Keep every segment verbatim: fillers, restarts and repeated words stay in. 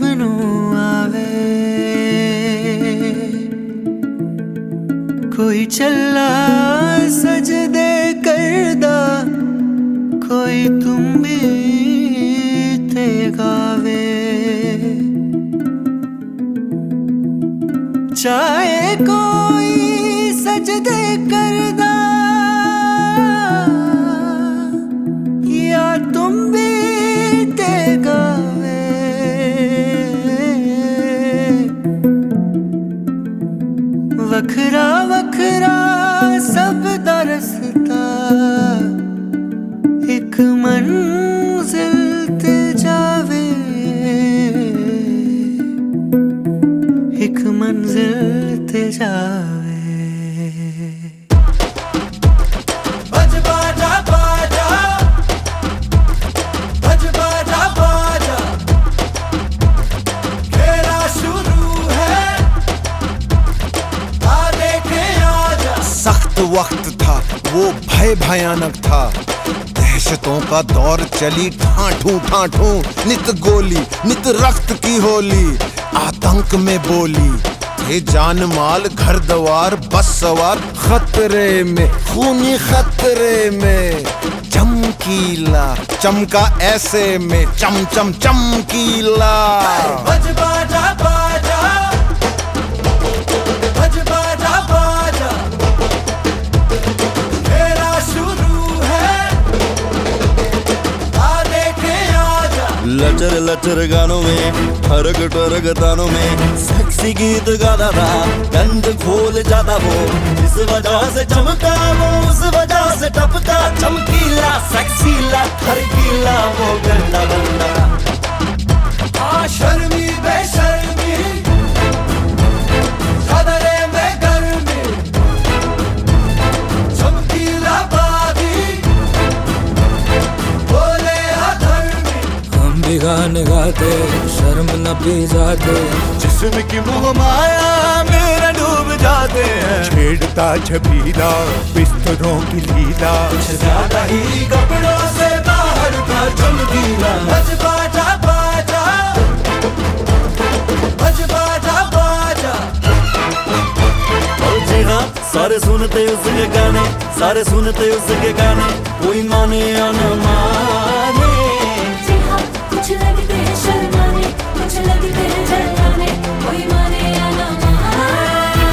मैनू आवे। कोई चला सजदे करदा, कोई तुम भी ते गावे। चाहे कोई सजदे करदा या तुम भी ते गावे। वखरा वखरा सब दा रस्ता, एक मंजिल ते जावे, एक मंजिल ते जावे। बज बाजा बाजा, बज बाजा बाजा, खेला शुरू है, आ देखे आजा। सख्त वक्त था वो, भय भयानक था, दहशतों का दौर चली ठाठू ठाठू। नित गोली नित रक्त की होली, आतंक में बोली थे जान माल घर द्वार बस सवार। खतरे में खूनी खतरे में, चमकीला चमका ऐसे में, चम चम चमकीला। बज बाजा बाजा, बज बाजा बाजा, खेला शुरू है, आ देखे आजा। लचर लचर गानों में, ठरक ठरक तानों में, सेक्सी गीत गाता था, गंद खोल जाता वो। इस वजह से चमका वो, उस वजह से टपका, चमकीला सेक्सीला ठरकीला वो गंदा बंदा। आ शर्मी बेशर्मी, चादरे में गर्मी, चमकीला बागी, बोले अधर्मी। हम भी गाने गाते, शर्म न पी जाते, जिस्म की मोह माया मेरा डूब जाते हैं। छेड़ता छबीला बिस्तरों की लीला, कुछ ज्यादा ही कपड़ों से बाहर था चमकीला। बज बाजा बाजा, बज बाजा बाजा। और जी हाँ, सारे सुनते उसके गाने, सारे सुनते उसके गाने, कोई माने या न माने। जी हाँ, कुछ लगते हैं शर्माने, कुछ लगते हैं जलाने, कोई माने या न माने,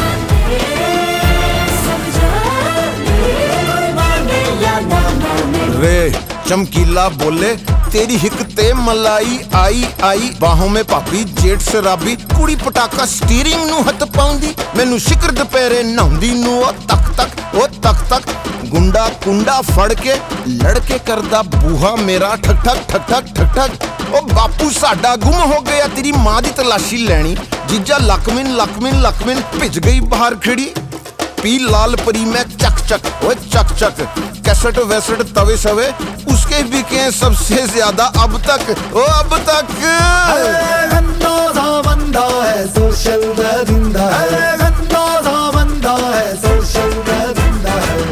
सब जाने, कोई माने या न माने। रे चमकीला बोले तेरी हिक ते मलाई आई आई। बाहों में पापी जेठ शराबी, कुड़ी पटाका स्टीयरिंग नू हथ पाउंदी। मैनू शिकर दुपहरे नहाउंदी नू ओ तक तक ओ तक तक। गुंडा कुंडा फड़ के लड़के करदा बूहा मेरा ठक ठक ठक ठक ठक ठक। ओ बापू साडा गुम हो गया, तेरी मां दी तलाशी लैनी। जीजा लकमिन लकमिन लकमिन भिज गई बाहर खड़ी। पी लाल परी में चक चक ओ चक चक। कैसेट वैसेट तवे सवे उसके बिके सबसे ज्यादा अब तक ओ अब तक। गंदा बंदा है सोशल दरिंदा है, गंदा बंदा है सोशल दरिंदा है।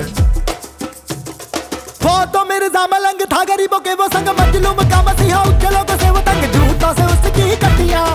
वो तो मिर्जा मलंग था गरीबों के वो संग, मजलूम का मसीहा उज्जलों को से वो तंग, झूठों से उसकी कटियां।